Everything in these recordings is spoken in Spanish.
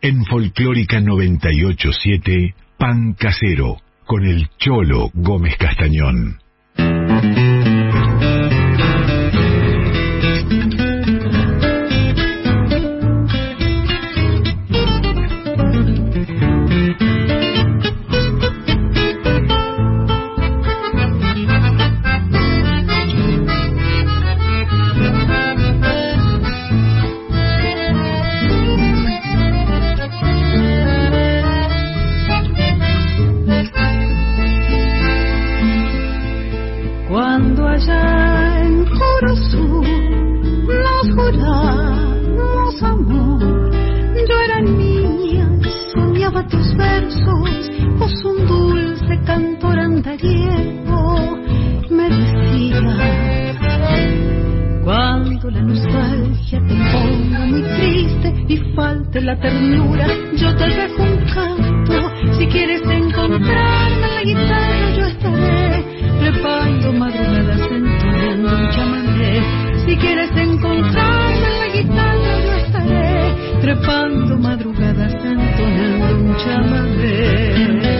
En Folclórica 98.7, Pan Casero, con el Cholo Gómez Castañón. La ternura, yo te dejo un canto. Si quieres encontrarme en la guitarra, yo estaré trepando madrugadas entonando un chamamé. Si quieres encontrarme en la guitarra, yo estaré trepando madrugadas entonando un chamamé.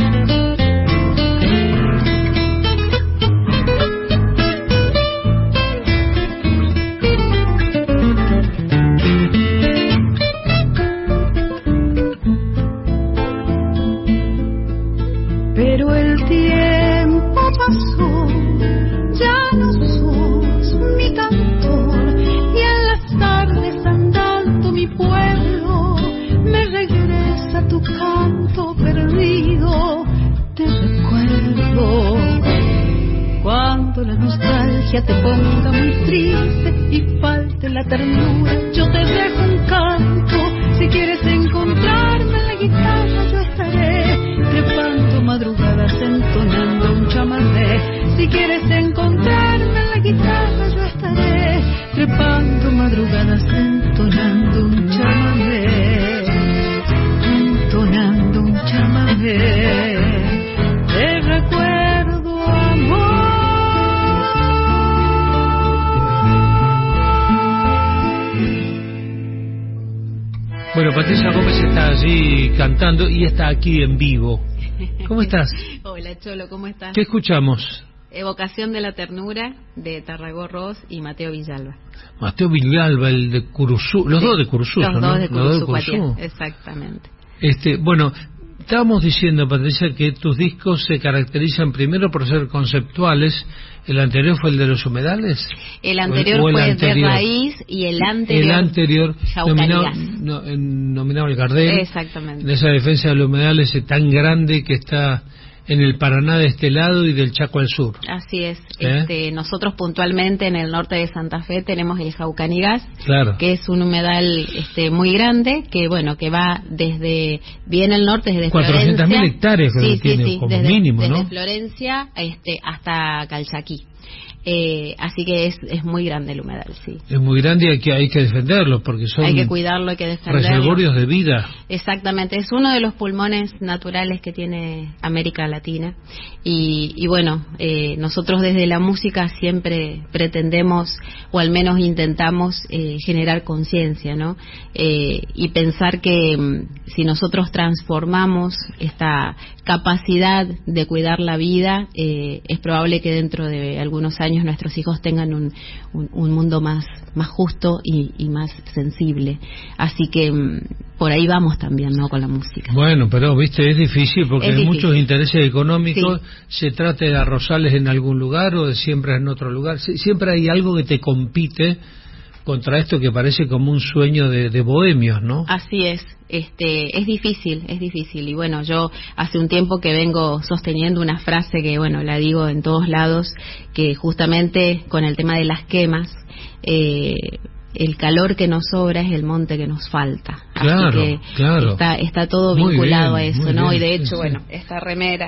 Te ponga muy triste y falte la ternura, yo te dejo un canto. Si quieres encontrarme en la guitarra, yo estaré trepando madrugadas entonando un chamamé. Si quieres encontrarme en la guitarra, yo estaré trepando madrugadas entonando un chamamé, entonando un chamamé. Te recuerdo, amor. Bueno, Patricia Gómez está allí cantando y está aquí en vivo. ¿Cómo estás? Hola, Cholo, ¿cómo estás? ¿Qué escuchamos? Evocación de la ternura, de Tarragó Ross y Mateo Villalba. Mateo Villalba, el de Curuzú, los dos de Curuzú, los ¿no? Dos de Curuzú, Curuzú. Exactamente. Bueno, estábamos diciendo, Patricia, que tus discos se caracterizan primero por ser conceptuales. ¿El anterior fue el de los humedales? El anterior fue de Raíz y el anterior nominado el Gardel. Exactamente. En esa defensa de los humedales tan grande que está en el Paraná de este lado y del Chaco al sur. Así es. Nosotros puntualmente en el norte de Santa Fe tenemos el Jaucanigas, claro, que es un humedal muy grande, que que va desde bien el norte, desde 400.000 hectáreas, creo que tiene, como desde, mínimo, ¿no? Desde Florencia hasta Calchaquí. Así que es muy grande el humedal, sí. Es muy grande y hay que defenderlo porque son hay que cuidarlo, hay que defenderlo. Reservorios de vida. Exactamente, es uno de los pulmones naturales que tiene América Latina y nosotros desde la música siempre pretendemos o al menos intentamos generar conciencia, ¿no? Y pensar que si nosotros transformamos esta capacidad de cuidar la vida, es probable que dentro de algunos años nuestros hijos tengan un mundo más justo y más sensible. Así que por ahí vamos también, ¿no?, con la música. Bueno, pero viste, es difícil porque hay muchos intereses económicos. Sí. Se trate de arrozales en algún lugar o de siembras en otro lugar. Siempre hay algo que te compite contra esto que parece como un sueño de bohemios, ¿no? Así es. Es difícil. Y bueno, yo hace un tiempo que vengo sosteniendo una frase que, la digo en todos lados, que justamente con el tema de las quemas, el calor que nos sobra es el monte que nos falta. Claro, así que claro. Está todo vinculado bien, a eso, ¿no? Bien, y de hecho, sí. esta remera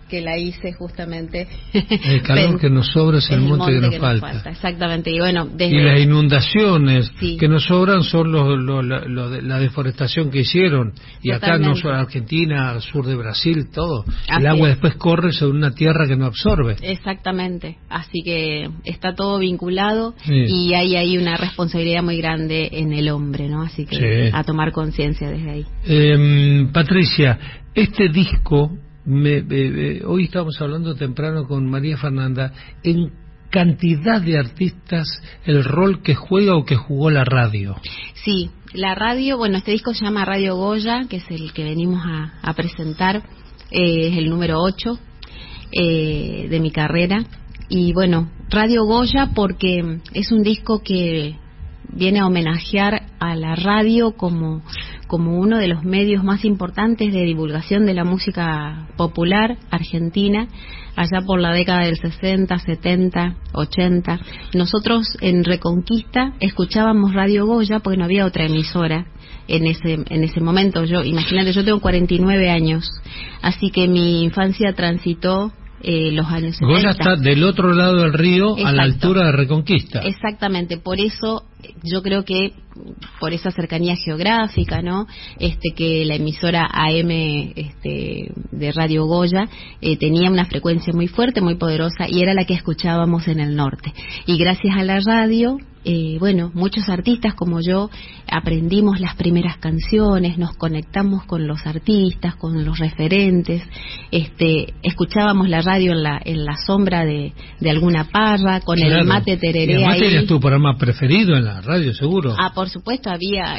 que la hice justamente. El calor que nos sobra es el monte que nos falta. Exactamente. Y bueno, y las inundaciones que nos sobran son la deforestación que hicieron. Y acá no solo Argentina, sur de Brasil, todo. El agua después corre sobre una tierra que no absorbe. Exactamente. Así que está todo vinculado y hay ahí una responsabilidad muy grande en el hombre, ¿no? Así que a tomar conciencia desde ahí. Patricia, este disco, hoy estábamos hablando temprano con María Fernanda, en cantidad de artistas, el rol que juega o que jugó la radio. Sí, la radio, bueno, este disco se llama Radio Goya, que es el que venimos a presentar, es el número 8 de mi carrera. Y bueno, Radio Goya porque es un disco que viene a homenajear a la radio como uno de los medios más importantes de divulgación de la música popular argentina, allá por la década del 60, 70, 80. Nosotros en Reconquista escuchábamos Radio Goya porque no había otra emisora en ese momento. Imagínate, yo tengo 49 años, así que mi infancia transitó los años 70. Goya está del otro lado del río. Exacto. A la altura de Reconquista. Exactamente, por eso yo creo que por esa cercanía geográfica, ¿no? Que la emisora AM de Radio Goya tenía una frecuencia muy fuerte, muy poderosa, y era la que escuchábamos en el norte. Y gracias a la radio, bueno, muchos artistas como yo aprendimos las primeras canciones, nos conectamos con los artistas, con los referentes, escuchábamos la radio en la sombra de alguna parra, con el mate tereré. Y además tenías tu programa preferido en la radio, seguro. Por supuesto, había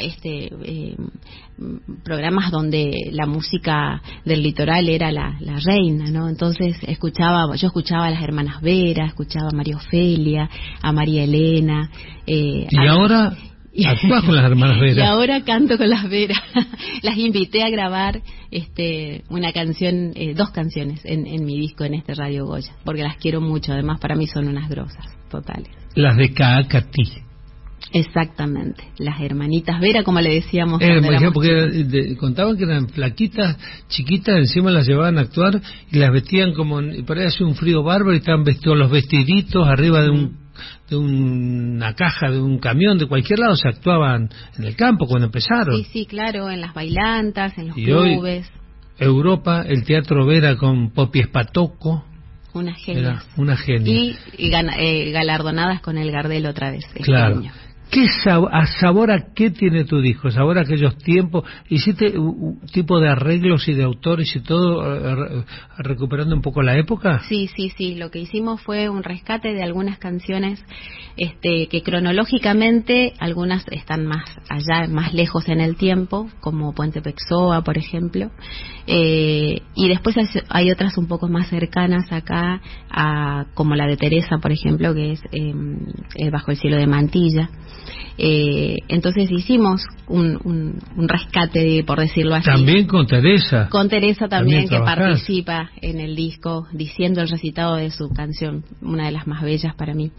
programas donde la música del litoral era la reina, ¿no? Entonces yo escuchaba a las hermanas Vera, escuchaba a María Ofelia, a María Elena. ¿Y ahora actúas con las hermanas Vera? Y ahora canto con las Vera. Las invité a grabar una canción, 2 canciones en mi disco, en Radio Goya, porque las quiero mucho. Además, para mí son unas grosas totales. Las de Caacatí. Exactamente, las hermanitas Vera, como le decíamos. Porque contaban que eran flaquitas, chiquitas, encima las llevaban a actuar y las vestían como, por ahí hace un frío bárbaro y estaban vestidos los vestiditos arriba de una caja, de un camión, de cualquier lado. Se actuaban en el campo cuando empezaron. Sí, claro, en las bailantas, en los clubes. Hoy, Europa, el Teatro Vera con Popi Espatoco. Una genia. Una genia. Y galardonadas con el Gardel otra vez. Claro. ¿Qué sabor a qué tiene tu disco? ¿Sabor a aquellos tiempos? ¿Hiciste un tipo de arreglos y de autores y todo, recuperando un poco la época? Sí. Lo que hicimos fue un rescate de algunas canciones que cronológicamente algunas están más allá, más lejos en el tiempo, como Puente Pexoa, por ejemplo. Y después hay otras un poco más cercanas acá, como la de Teresa, por ejemplo, que es Bajo el cielo de Mantilla. Entonces hicimos un rescate, por decirlo así. También con Teresa. Con Teresa también que participa en el disco, diciendo el recitado de su canción, una de las más bellas para mí.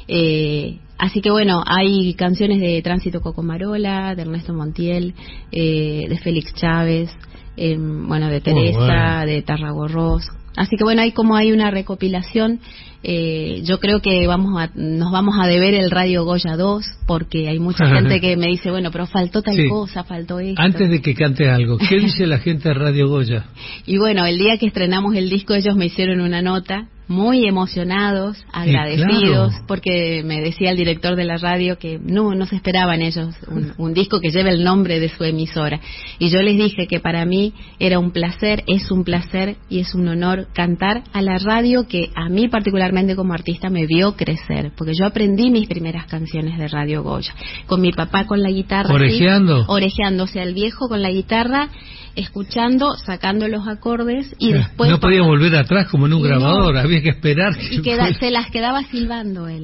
Así que bueno, hay canciones de Tránsito Cocomarola, de Ernesto Montiel, de Félix Chávez, de Teresa, de Tarragorros. Así que bueno, hay una recopilación. Yo creo que nos vamos a deber el Radio Goya 2, porque hay mucha gente que me dice, bueno, pero faltó tal cosa, faltó esto. Antes de que cante algo, ¿qué dice la gente de Radio Goya? Y bueno, el día que estrenamos el disco, ellos me hicieron una nota, muy emocionados, agradecidos, porque me decía el director de la radio que no se esperaban ellos un disco que lleve el nombre de su emisora. Y yo les dije que para mí era un placer, es un placer y es un honor cantar a la radio que a mí particularmente como artista me vio crecer, porque yo aprendí mis primeras canciones de Radio Goya, con mi papá con la guitarra. ¿Orejeando? Orejeando, o sea, el viejo con la guitarra, escuchando, sacando los acordes y después... No podía volver atrás como en un grabador, había que esperar. Se las quedaba silbando él.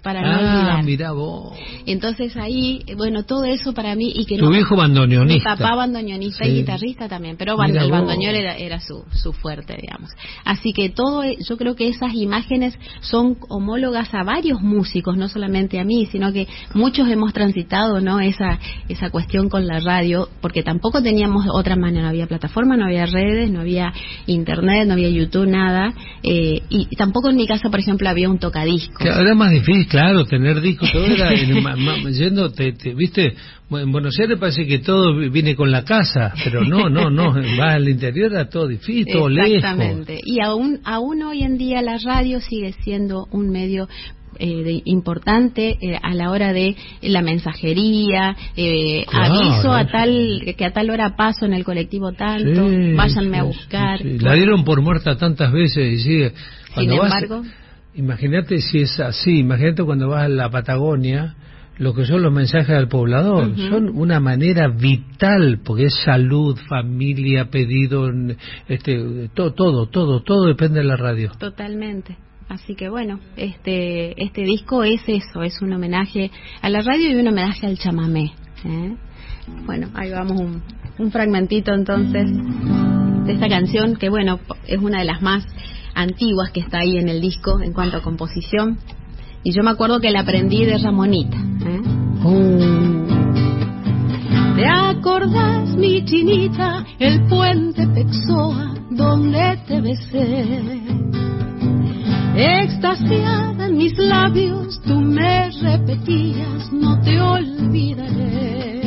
para no olvidar. Mira vos. Entonces ahí, bueno, todo eso para mí y que tu viejo bandoneonista. Mi papá bandoneonista y guitarrista también, pero el bandoneón era su fuerte, digamos. Así que yo creo que esas imágenes son homólogas a varios músicos, no solamente a mí, sino que muchos hemos transitado, ¿no? Esa cuestión con la radio, porque tampoco teníamos otra manera, no había plataforma, no había redes, no había internet, no había YouTube, nada, y tampoco en mi casa, por ejemplo, había un tocadiscos. Era más difícil, claro, tener discos, todo era yendo, viste, en Buenos Aires parece que todo viene con la casa, pero no, va al interior, era todo difícil, todo lejos. Exactamente, y aún hoy en día la radio sigue siendo un medio importante a la hora de la mensajería, claro, aviso a tal hora paso en el colectivo tanto, váyanme a buscar. Sí. La dieron por muerta tantas veces y sigue. Sin embargo, imagínate si es así, imagínate cuando vas a la Patagonia, lo que son los mensajes al poblador, son una manera vital, porque es salud, familia, pedido, todo depende de la radio. Totalmente. Así que bueno, este disco es eso, es un homenaje a la radio y un homenaje al chamamé. Bueno, ahí vamos un fragmentito entonces de esta canción, que bueno, es una de las más antiguas que está ahí en el disco en cuanto a composición. Y yo me acuerdo que la aprendí de Ramonita. ¿Te acordás, mi chinita, el puente Pexoa donde te besé? Extasiada en mis labios, tú me repetías, no te olvidaré.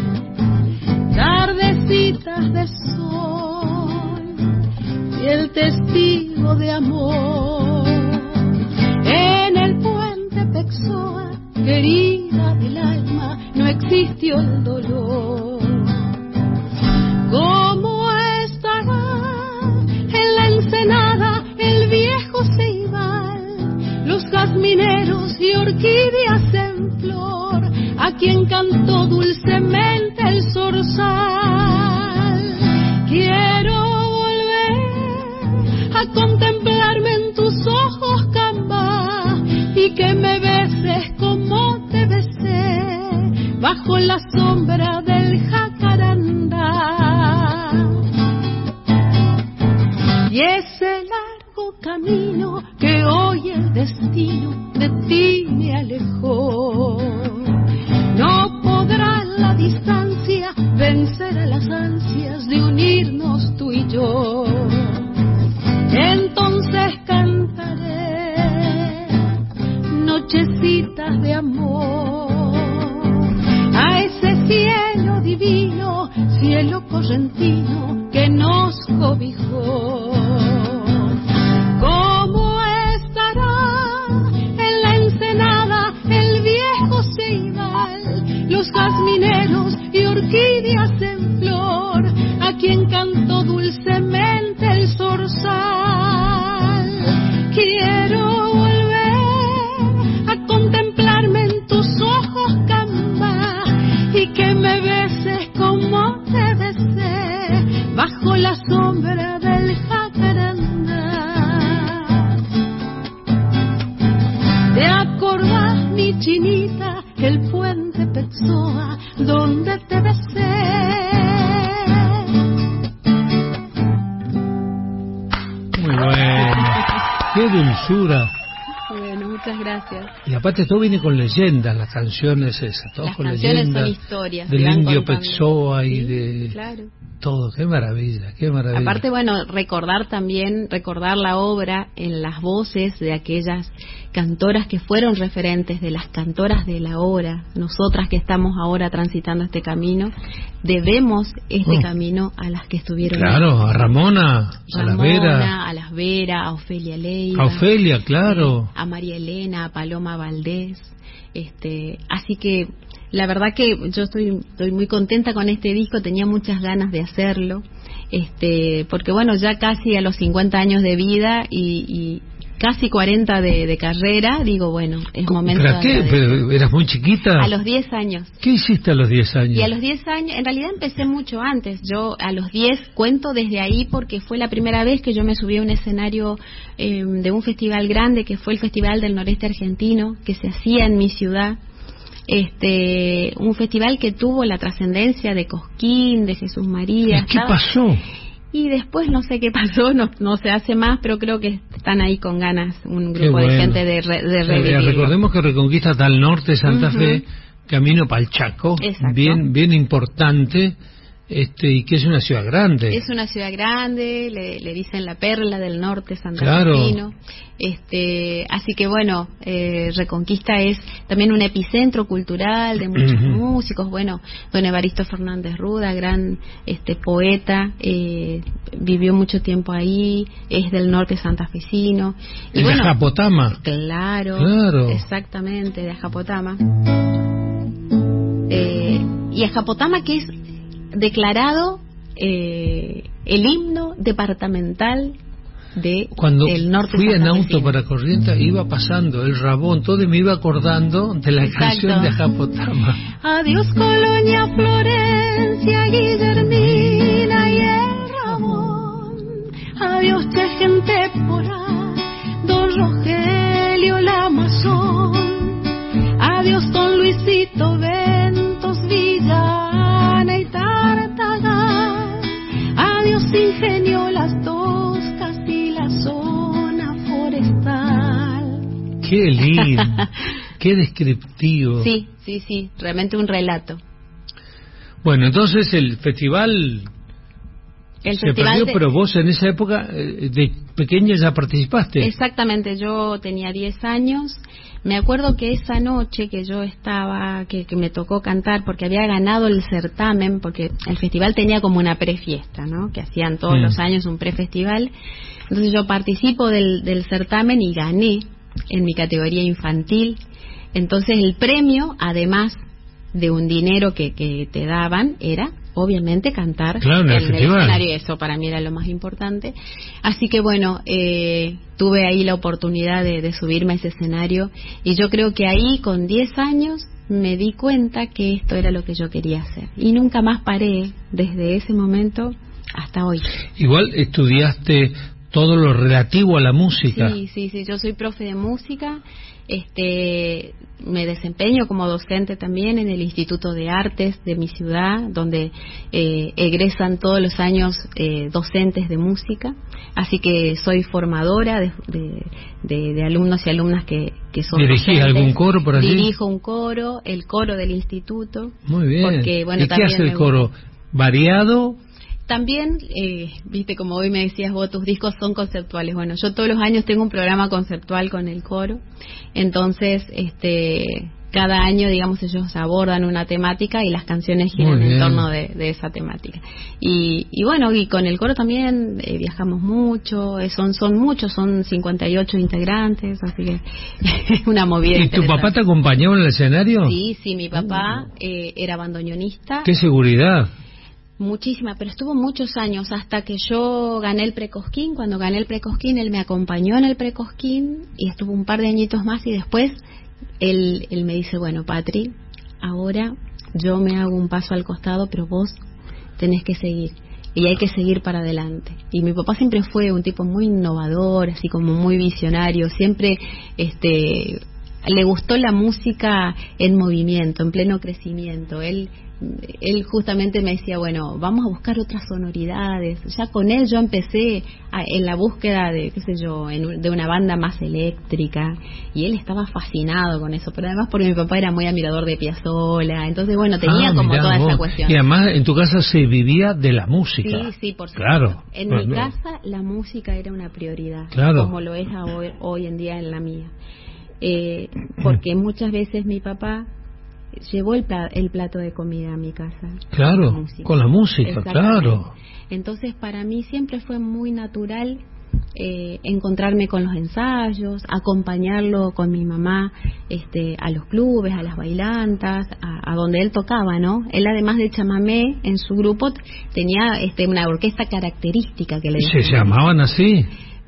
Tardecitas de sol y el testigo de amor. En el puente Pexoa, querida del alma, no existió el dolor. ¿Cómo estará en la ensenada el viejo ceibal, los jazmineros y orquídeas en flor, a quien cantó dulcemente el zorzal? Quiero volver a contemplarme en tus ojos, Camba, y que me beses como te besé bajo la sombra del jacarandá. Y ese largo camino que hoy el destino de ti me alejó, no podrá la distancia vencer a las ansias de unirnos tú y yo. Entonces cantaré nochecitas de amor a ese cielo divino, cielo correntino que nos cobijó. ¿Cómo estará en la ensenada el viejo ceibal, los jazmineros y orquídeas en flor, a quien cantó dulcemente el zorzal? Quiero volver a contemplarme en tus ojos, Camba, y que me beses como te besé bajo la sombra del jacarandá. ¿Te acordás, mi chinita, el puente Pexoa donde te besé? Muy bueno, qué dulzura. Bueno, muchas gracias. Y aparte todo viene con leyendas, las canciones esas, todo las con canciones leyendas. Son historias. Del indio Pexoa y sí, de claro. Todo, qué maravilla, qué maravilla. Aparte, bueno, recordar la obra en las voces de aquellas cantoras que fueron referentes, de las cantoras de la hora. Nosotras que estamos ahora transitando este camino, debemos este camino a las que estuvieron. Claro, a Ramona, a las Vera, a Ofelia Leiva. A Ofelia, claro. A María Elena, a Paloma Valdés. Así que la verdad que yo estoy muy contenta con este disco, tenía muchas ganas de hacerlo, porque bueno, ya casi a los 50 años de vida y casi 40 de carrera, digo, bueno, es momento de... ¿Pero qué? ¿Pero eras muy chiquita? A los 10 años. ¿Qué hiciste a los 10 años? Y a los 10 años, en realidad empecé mucho antes. Yo a los 10 cuento desde ahí porque fue la primera vez que yo me subí a un escenario de un festival grande, que fue el Festival del Noreste Argentino, que se hacía en mi ciudad. Un festival que tuvo la trascendencia de Cosquín, de Jesús María. ¿Y qué pasó? Y después no sé qué pasó, no se hace más, pero creo que están ahí con ganas un grupo de gente de revivir. Recordemos que Reconquista está al norte de Santa Fe, camino para el Chaco, bien importante, y que es una ciudad grande. Es una ciudad grande, le dicen la perla del norte santafesino. Así que bueno, Reconquista es también un epicentro cultural de muchos músicos. Bueno, don Evaristo Fernández Ruda, gran poeta, vivió mucho tiempo ahí, es del norte santafesino. Y bueno, de Ajapotama. Claro, exactamente, de Ajapotama. Y Ajapotama, que es declarado el himno departamental de Cuando el norte. Fui en auto para Corrientes, iba pasando el Rabón, todo, y me iba acordando de la canción de Ajapotama. Adiós Colonia, Florencia, Guillermina y el Rabón. Adiós gente por ahí, don Rogelio Lamazón. Adiós don Luisito Ventos, Villana y Tartagal. Adiós Ingenio, Las Toscas y la zona forestal. Qué lindo, qué descriptivo. Sí, realmente un relato. Bueno, entonces el festival se perdió, pero vos en esa época de pequeña ya participaste. Exactamente, yo tenía 10 años. Me acuerdo que esa noche que yo estaba, que me tocó cantar, porque había ganado el certamen, porque el festival tenía como una prefiesta, ¿no? Que hacían todos los años un prefestival. Entonces yo participo del certamen y gané en mi categoría infantil. Entonces el premio, además de un dinero que te daban, era obviamente cantar en el escenario. Eso para mí era lo más importante. Así que bueno, tuve ahí la oportunidad de subirme a ese escenario, y yo creo que ahí con 10 años me di cuenta que esto era lo que yo quería hacer, y nunca más paré desde ese momento hasta hoy. Igual estudiaste todo lo relativo a la música. Sí, yo soy profe de música. Me desempeño como docente también en el Instituto de Artes de mi ciudad, donde egresan todos los años docentes de música. Así que soy formadora de alumnos y alumnas que son ¿Dirigís docentes. algún coro por allí? Dirijo un coro, el coro del instituto. Muy bien. Porque, bueno, ¿y qué hace el coro? ¿Variado? También, viste, como hoy me decías vos, tus discos son conceptuales. Bueno, yo todos los años tengo un programa conceptual con el coro. Entonces, cada año, digamos, ellos abordan una temática y las canciones giran en torno de esa temática. Y bueno, y con el coro también viajamos mucho, son muchos, son 58 integrantes, así que es una movida. ¿Y tu papá te acompañaba en el escenario? Sí, mi papá era bandoneonista. ¿Qué seguridad? Muchísima, pero estuvo muchos años hasta que yo gané el Precosquín. Cuando gané el Precosquín, él me acompañó en el Precosquín y estuvo un par de añitos más, y después él me dice, bueno, Patri, ahora yo me hago un paso al costado, pero vos tenés que seguir, y hay que seguir para adelante. Y mi papá siempre fue un tipo muy innovador, así como muy visionario, siempre le gustó la música en movimiento, en pleno crecimiento. Él justamente me decía, bueno, vamos a buscar otras sonoridades. Ya con él yo empecé en la búsqueda de, qué sé yo, de una banda más eléctrica, y él estaba fascinado con eso, pero además porque mi papá era muy admirador de Piazzolla, entonces bueno, tenía como toda esa cuestión. Y además en tu casa se vivía de la música. Sí, por supuesto. Claro. En mi casa la música era una prioridad, como lo es hoy en día en la mía. Porque muchas veces mi papá llevó el plato de comida a mi casa. Claro, con la música, claro. Entonces para mí siempre fue muy natural encontrarme con los ensayos, acompañarlo con mi mamá a los clubes, a las bailantas, a donde él tocaba, ¿no? Él, además de chamamé, en su grupo tenía una orquesta característica que le ¿Se llamaban así?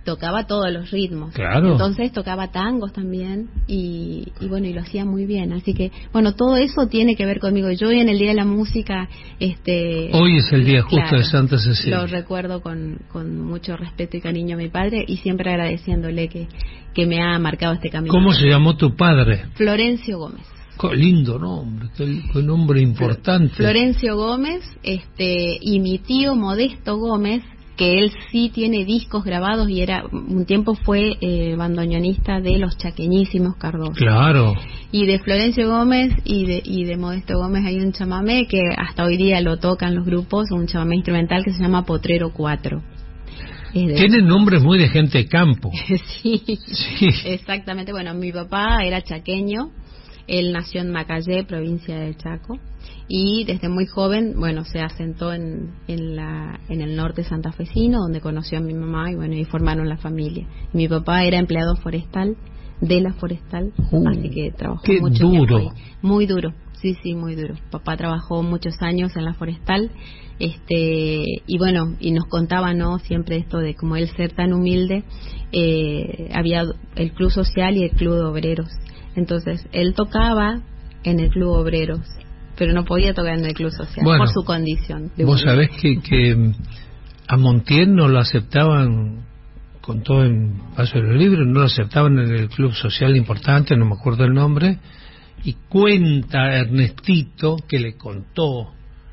tocaba todos los ritmos. Claro. Entonces tocaba tangos también y bueno, y lo hacía muy bien. Así que, bueno, todo eso tiene que ver conmigo. Yo hoy en el Día de la Música... hoy es el día justo, claro, de Santa Cecilia. Lo recuerdo con mucho respeto y cariño a mi padre y siempre agradeciéndole que me ha marcado este camino. ¿Cómo se llamó tu padre? Florencio Gómez. Qué lindo nombre, qué nombre importante. Florencio Gómez, y mi tío Modesto Gómez, que él sí tiene discos grabados y un tiempo fue bandoneonista de los Chaqueñísimos Cardoso. Claro. Y de Florencio Gómez y de Modesto Gómez hay un chamamé que hasta hoy día lo tocan los grupos, un chamamé instrumental que se llama Potrero 4. Tienen nombres muy de gente de campo. Sí, exactamente. Bueno, mi papá era chaqueño, él nació en Macayé, provincia de Chaco, y desde muy joven, bueno, se asentó en el norte santafesino, donde conoció a mi mamá y bueno, y formaron la familia. Mi papá era empleado forestal, de la forestal, así que trabajó mucho tiempo ahí. Muy duro, sí, muy duro. Papá trabajó muchos años en la forestal, y bueno, y nos contaba, ¿no?, siempre esto de como él ser tan humilde, había el Club Social y el Club de Obreros. Entonces, él tocaba en el Club Obreros, pero no podía tocar en el Club Social, bueno, por su condición. Vos sabés que a Montiel no lo aceptaban, con todo en Paso de los Libros, no lo aceptaban en el Club Social importante, no me acuerdo el nombre, y cuenta Ernestito que le contó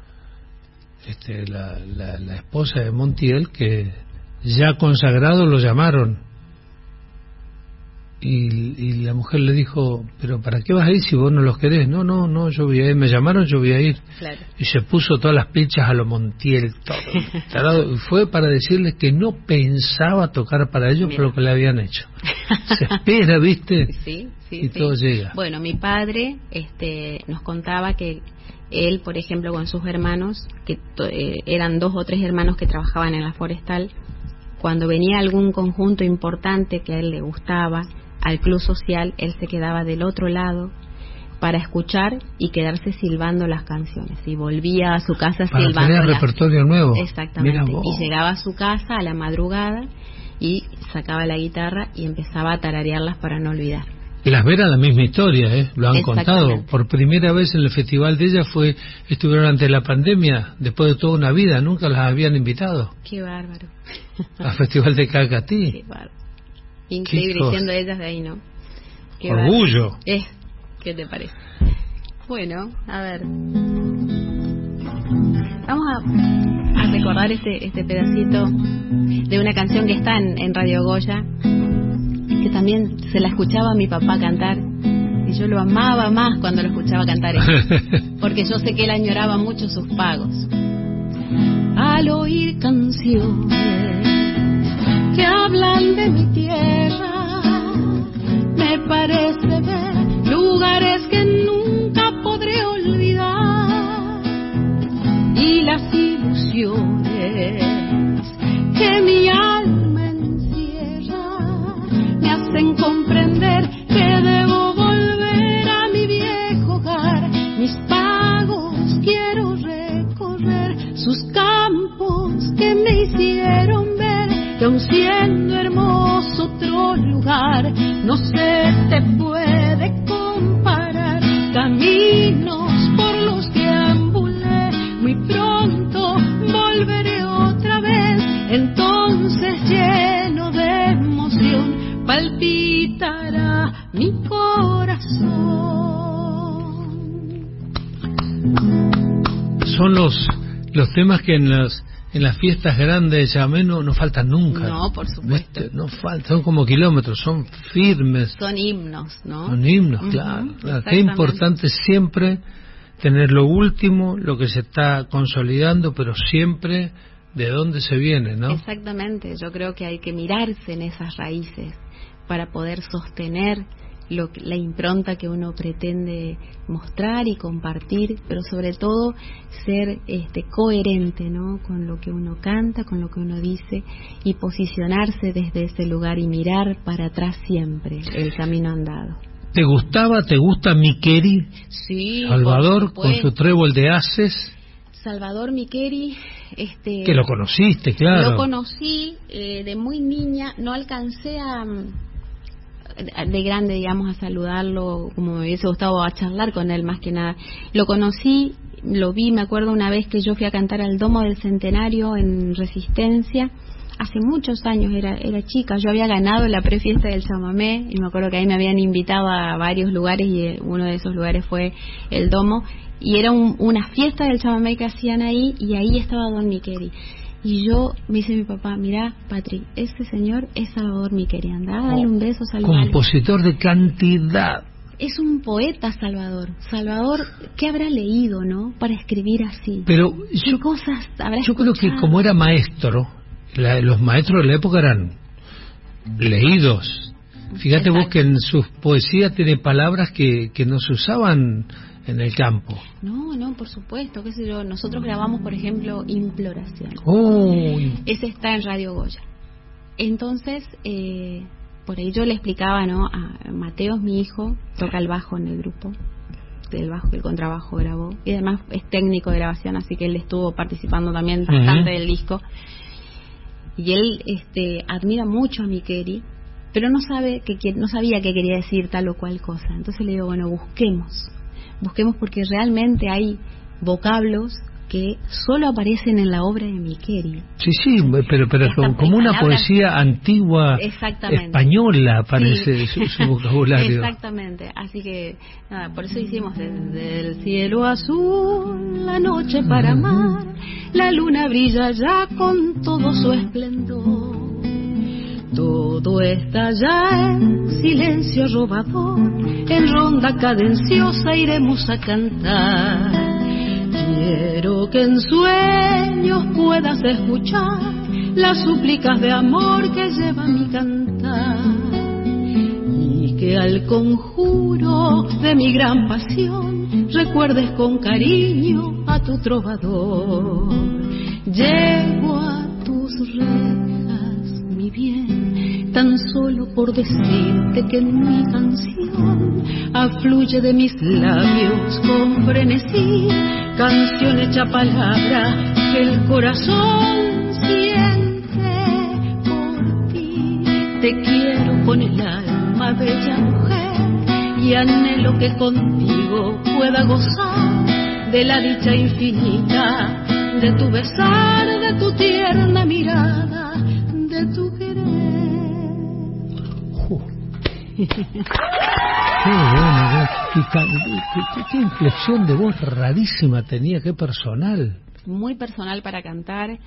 la esposa de Montiel que ya consagrado lo llamaron. Y la mujer le dijo, pero ¿para qué vas a ir si vos no los querés? No, yo voy a ir, me llamaron, yo voy a ir. Claro. Y se puso todas las pichas a lo Montiel, todo. Y fue para decirles que no pensaba tocar para ellos por lo que le habían hecho. Se espera, ¿viste? Sí, y todo llega. Bueno, mi padre nos contaba que él, por ejemplo, con sus hermanos, que eran 2 o 3 hermanos que trabajaban en la forestal, cuando venía algún conjunto importante que a él le gustaba, al Club Social, él se quedaba del otro lado para escuchar y quedarse silbando las canciones, y volvía a su casa para silbando tener repertorio nuevo. Exactamente. Y llegaba a su casa a la madrugada y sacaba la guitarra y empezaba a tararearlas para no olvidar. Y Las Veras, la misma historia, lo han contado. Por primera vez en el festival de ella estuvieron ante la pandemia, después de toda una vida, nunca las habían invitado. Qué bárbaro. Al festival de Cacatí. Qué bárbaro. Increíble, siendo ellas de ahí, ¿no? Qué orgullo. ¿Qué te parece? Bueno, a ver. Vamos a recordar este pedacito de una canción que está en Radio Goya, que también se la escuchaba a mi papá cantar, y yo lo amaba más cuando lo escuchaba cantar porque yo sé que él añoraba mucho sus pagos. Al oír canciones que hablan de mi tierra, me parece ver lugares que nunca podré olvidar, y las ilusiones que mi alma encierra me hacen comprender que debo volver a mi viejo hogar. Mis pagos quiero recorrer, sus campos que me hicieron ver que aun siendo hermoso otro lugar no se te puede comparar. Caminos por los que ambulé, muy pronto volveré otra vez, entonces lleno de emoción palpitará mi corazón. Son los temas que en las fiestas grandes de Chamamé no faltan nunca. No, por supuesto. No faltan, son como kilómetros, son firmes. Son himnos, ¿no? Son himnos, claro. Qué importante siempre tener lo último, lo que se está consolidando, pero siempre de dónde se viene, ¿no? Exactamente, yo creo que hay que mirarse en esas raíces para poder sostener la impronta que uno pretende mostrar y compartir, pero sobre todo ser coherente, ¿no?, con lo que uno canta, con lo que uno dice, y posicionarse desde ese lugar y mirar para atrás siempre el camino andado. ¿Te gusta Miqueri? Sí, Salvador, con su trébol de haces. Salvador Miqueri, que lo conociste, claro. Lo conocí de muy niña, no alcancé de grande, digamos, a saludarlo, como me hubiese gustado, a charlar con él más que nada. Lo conocí, lo vi, me acuerdo una vez que yo fui a cantar al Domo del Centenario en Resistencia, hace muchos años, era chica, yo había ganado la prefiesta del chamamé, y me acuerdo que ahí me habían invitado a varios lugares, y uno de esos lugares fue el Domo, y era una fiesta del chamamé que hacían ahí, y ahí estaba Don Miqueri. Y yo, me dice mi papá, mirá, Patri, este señor es Salvador Miqueri, andá, dale un beso, saludale. Compositor de cantidad. Es un poeta, Salvador. Salvador, ¿qué habrá leído, no? Para escribir así. Pero ¿qué cosas habrá yo escuchado? creo que como era maestro, los maestros de la época eran leídos. Fíjate vos que en sus poesías tiene palabras que no se usaban en el campo. No, por supuesto, qué sé yo. Nosotros grabamos, por ejemplo, Imploración. Ese está en Radio Goya. Entonces, por ahí yo le explicaba, ¿no? A Mateos, mi hijo, toca el bajo en el grupo. Del bajo, el contrabajo grabó. Y además es técnico de grabación, así que él estuvo participando también bastante del disco. Y él admira mucho a Miqueri, pero no sabía qué quería decir tal o cual cosa. Entonces le digo, bueno, busquemos porque realmente hay vocablos que solo aparecen en la obra de Miqueri. Sí, pero como una poesía antigua española parece su vocabulario. Exactamente, así que nada, por eso hicimos desde el cielo azul, la noche para amar, la luna brilla ya con todo su esplendor. Todo está ya en silencio arrobador, en ronda cadenciosa iremos a cantar. Quiero que en sueños puedas escuchar las súplicas de amor que lleva mi cantar, y que al conjuro de mi gran pasión recuerdes con cariño a tu trovador. Llego a tus rejas, mi bien, tan solo por decirte que en mi canción afluye de mis labios con frenesí, canción hecha palabra que el corazón siente por ti. Te quiero con el alma, bella mujer, y anhelo que contigo pueda gozar de la dicha infinita, de tu besar, de tu tierna mirada, de tu querer. Qué bueno, qué inflexión de voz rarísima tenía, qué personal. Muy personal para cantar,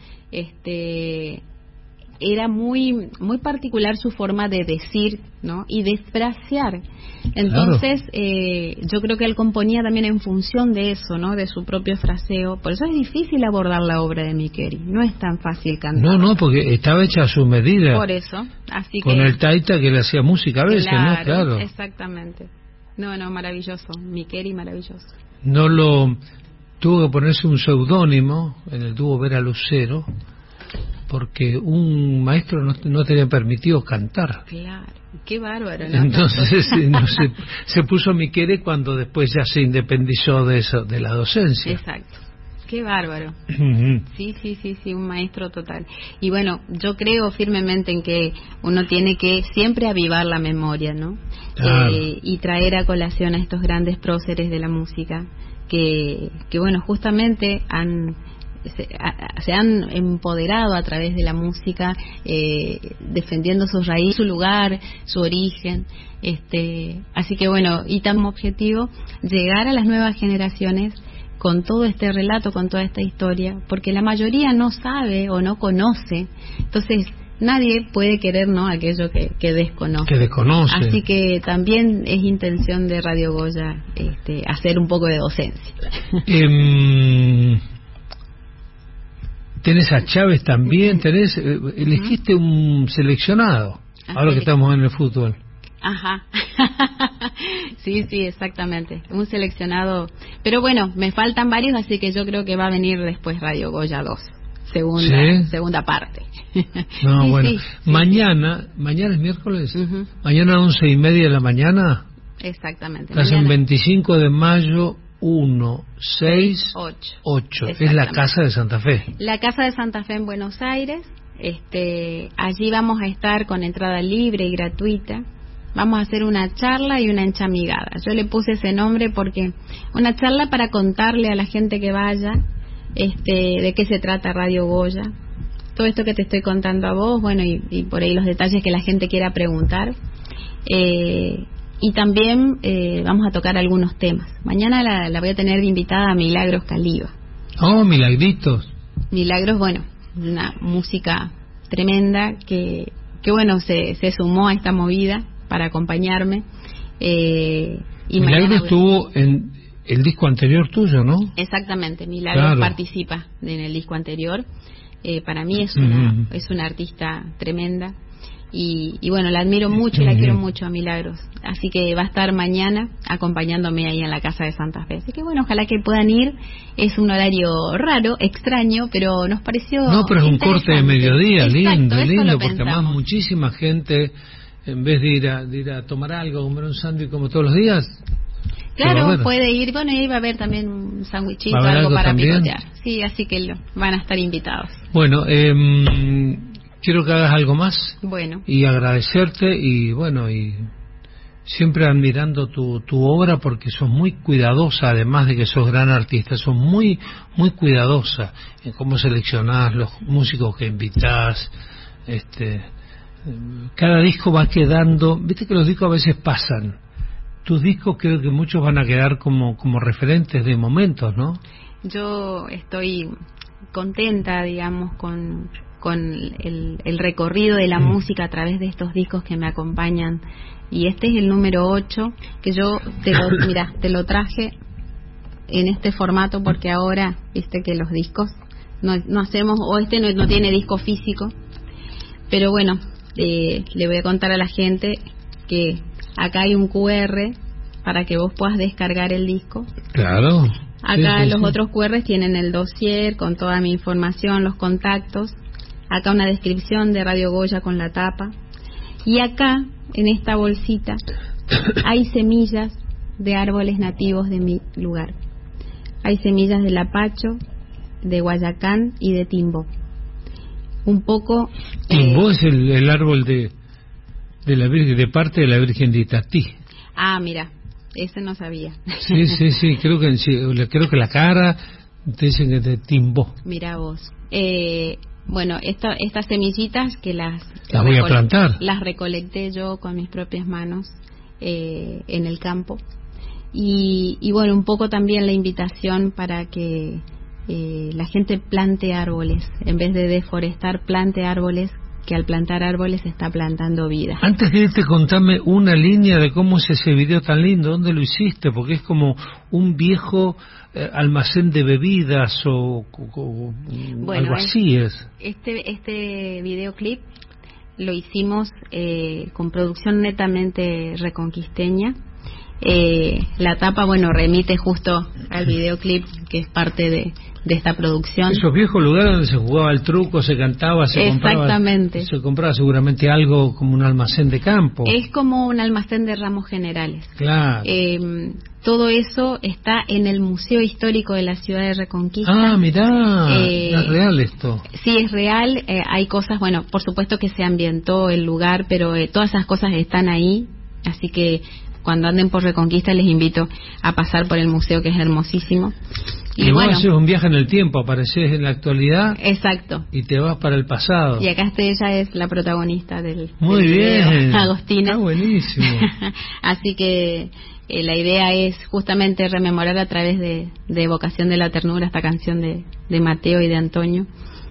era muy particular su forma de decir, ¿no? Y de frasear. Entonces, yo creo que él componía también en función de eso, ¿no? De su propio fraseo. Por eso es difícil abordar la obra de Miqueri. No es tan fácil cantar. No, porque estaba hecha a su medida. Por eso. Así con el taita que le hacía música a veces, ¿no? Claro. Exactamente. No, maravilloso. Miqueri, maravilloso. Tuvo que ponerse un seudónimo en el dúo Vera Lucero, porque un maestro no tenía permitido cantar. Claro, qué bárbaro, ¿no? Entonces se puso Miqueri cuando después ya se independizó de eso, de la docencia. Exacto, qué bárbaro. Sí, un maestro total. Y bueno, yo creo firmemente en que uno tiene que siempre avivar la memoria, ¿no? Claro. Y traer a colación a estos grandes próceres de la música que bueno, justamente se han empoderado a través de la música, defendiendo sus raíces, su lugar, su origen, así que bueno, y tan objetivo llegar a las nuevas generaciones con todo este relato, con toda esta historia, porque la mayoría no sabe o no conoce, entonces nadie puede querer, ¿no?, aquello que desconoce. Que desconoce. Así que también es intención de Radio Goya hacer un poco de docencia. Tenés a Chávez también, elegiste un seleccionado, ahora que estamos en el fútbol. Ajá. Sí, exactamente, un seleccionado. Pero bueno, me faltan varios, así que yo creo que va a venir después Radio Goya 2, segunda parte. No, sí, bueno, sí. Mañana es miércoles, mañana 11:30 de la mañana. Exactamente. Estás en 25 de mayo 168. Es la Casa de Santa Fe. La Casa de Santa Fe en Buenos Aires. Allí vamos a estar con entrada libre y gratuita. Vamos a hacer una charla y una enchamigada. Yo le puse ese nombre porque una charla para contarle a la gente que vaya de qué se trata Radio Goya. Todo esto que te estoy contando a vos, bueno, y por ahí los detalles que la gente quiera preguntar. Y también vamos a tocar algunos temas. Mañana la voy a tener de invitada a Milagros Caliba. Oh, Milagritos. Milagros, bueno, una música tremenda que bueno, se sumó a esta movida para acompañarme. Y Milagros estuvo en el disco anterior tuyo, ¿no? Exactamente, Milagros participa en el disco anterior. Para mí es una artista tremenda. Y bueno, la admiro mucho y la quiero mucho a Milagros. Así que va a estar mañana acompañándome ahí en la Casa de Santa Fe. Así que bueno, ojalá que puedan ir. Es un horario raro, extraño, pero nos pareció No, pero es un corte de mediodía. Exacto, lindo, porque además muchísima gente, en vez de ir a tomar algo, comer un sándwich como todos los días. Claro, puede ir. Bueno, y va a haber también un sándwichito, algo para picotear. Sí, así que van a estar invitados. Bueno, quiero que hagas algo más. Bueno. Y agradecerte y bueno, y siempre admirando tu obra porque sos muy cuidadosa, además de que sos gran artista, sos muy muy cuidadosa en cómo seleccionás los músicos que invitás. Cada disco va quedando, viste que los discos a veces pasan. Tus discos creo que muchos van a quedar como referentes de momentos, ¿no? Yo estoy contenta, digamos, con el recorrido de la música a través de estos discos que me acompañan. Y este es el número 8, que yo te lo traje en este formato porque ahora, viste que los discos no hacemos, o no tiene disco físico. Pero bueno, le voy a contar a la gente que acá hay un QR para que vos puedas descargar el disco. Claro. Acá los otros QRs tienen el dossier con toda mi información, los contactos. Acá una descripción de Radio Goya con la tapa. Y acá, en esta bolsita, hay semillas de árboles nativos de mi lugar. Hay semillas de Lapacho, de Guayacán y de Timbó. Un poco... Timbó es el árbol de la Virgen, de parte de la Virgen de Itatí. Ah, mira, ese no sabía. Sí, creo que la cara te dicen que de Timbó. Mira vos. Bueno, estas semillitas que las voy a plantar. Las recolecté yo con mis propias manos en el campo. Y bueno, un poco también la invitación para que la gente plante árboles. En vez de deforestar, plante árboles, que al plantar árboles está plantando vida. Antes de irte, contame una línea de cómo es ese video tan lindo, ¿dónde lo hiciste? Porque es como un viejo almacén de bebidas o bueno, algo así es. Este videoclip lo hicimos con producción netamente reconquisteña. La tapa, bueno, remite justo al videoclip que es parte de esta producción. Esos viejos lugares donde se jugaba el truco, se cantaba, Exactamente. Se compraba seguramente algo como un almacén de campo. Es como un almacén de ramos generales. Claro. Todo eso está en el Museo Histórico de la Ciudad de Reconquista. Ah, mirá, es real esto. Sí, es real. Hay cosas, bueno, por supuesto que se ambientó el lugar, pero todas esas cosas están ahí, así que cuando anden por Reconquista les invito a pasar por el museo, que es hermosísimo. Y bueno, vos haces un viaje en el tiempo, apareces en la actualidad. Exacto. Y te vas para el pasado. Y acá ella es la protagonista del Muy bien. video, Agostina. Está buenísimo. Así que la idea es justamente rememorar a través de Evocación de la Ternura, esta canción de Mateo y de Antonio.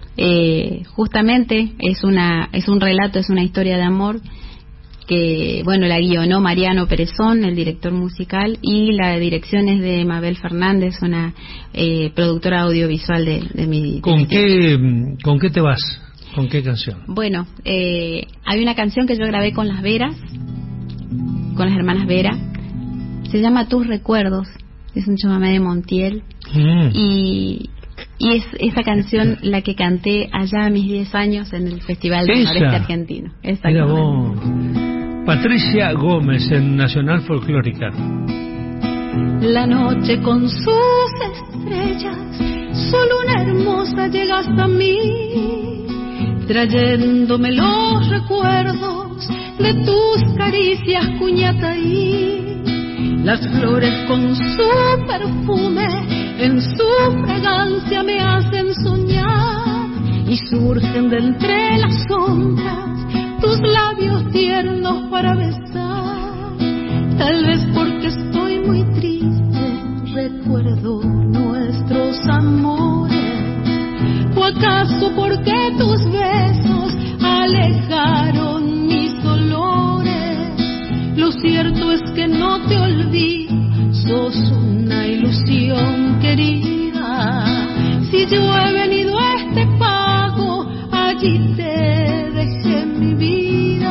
Justamente es un relato, es una historia de amor que, bueno, la guionó Mariano Perezón, el director musical, y la dirección es de Mabel Fernández, una productora audiovisual de mi... ¿Con qué te vas? ¿Con qué canción? Bueno, hay una canción que yo grabé con las Veras, con las hermanas Vera, se llama Tus Recuerdos, es un chamamé de Montiel, y es esa canción la que canté allá a mis 10 años en el Festival del Noreste Argentino. Mira vos. Patricia Gómez en Nacional Folclórica. La noche con sus estrellas, solo una hermosa llega hasta mí, trayéndome los recuerdos de tus caricias, Cuñataí. Las flores con su perfume, en su fragancia me hacen soñar, y surgen de entre las sombras tus labios tiernos para besar. Tal vez porque estoy muy triste, recuerdo nuestros amores, o acaso porque tus besos alejaron mis dolores. Lo cierto es que no te olvido, sos una ilusión querida. Si yo he venido a este pago, allí te dejé mi vida.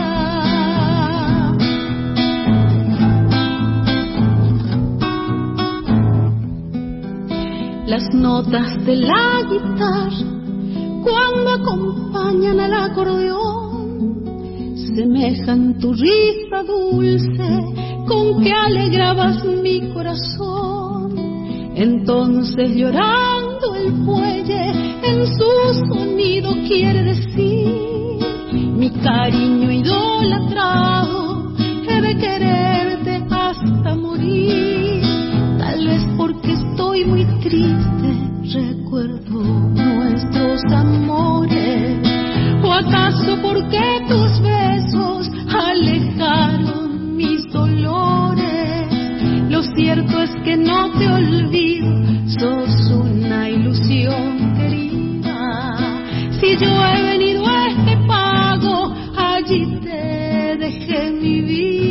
Las notas de la guitarra, cuando acompañan al acordeón, semejan tu risa dulce con que alegrabas mi corazón. Entonces llorando el fuelle en su sonido quiere decir: mi cariño idolatrado, he de quererte hasta morir. Tal vez porque estoy muy triste, recuerdo nuestros amores, o acaso porque tus besos alejaron mis dolores. Lo cierto es que no te olvido, sos una ilusión querida. Si yo he venido a este pago, allí te dejé mi vida.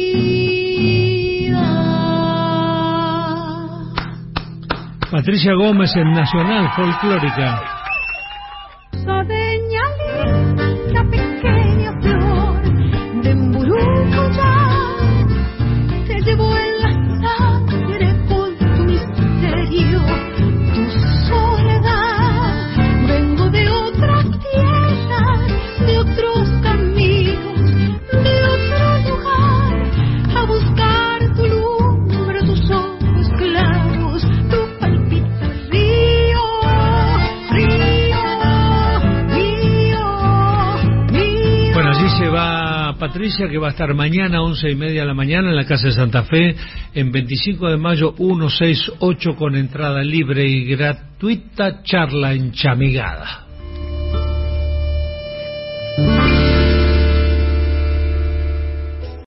Patricia Gómez en Nacional Folclórica. Sadeña linda, pequeña flor de Mburucuyá, te llevo en la sangre con tu misterio, tu soledad. Vengo de otras tierras, de otros caminos, de otro lugar, a buscar tu lumbre, tus ojos claros, tu palpita río, río, río, río. Bueno, allí se va Patricia, que va a estar mañana 11:30 de la mañana en la Casa de Santa Fe, en 25 de mayo 168, con entrada libre y gratuita, charla enchamigada.